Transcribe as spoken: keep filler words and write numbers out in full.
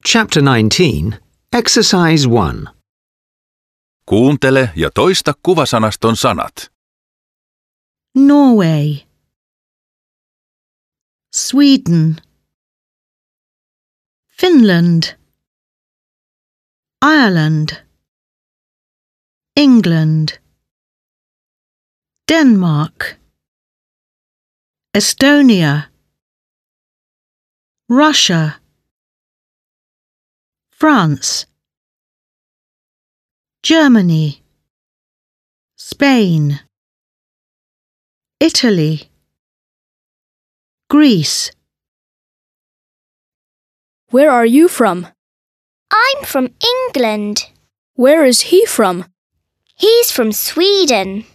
Chapter nineteen, Exercise one. Kuuntele ja toista kuvasanaston sanat. Norway, Sweden, Finland, Ireland, England, Denmark, Estonia, Russia, France, Germany, Spain, Italy, Greece. Where are you from? I'm from England. Where is he from? He's from Sweden.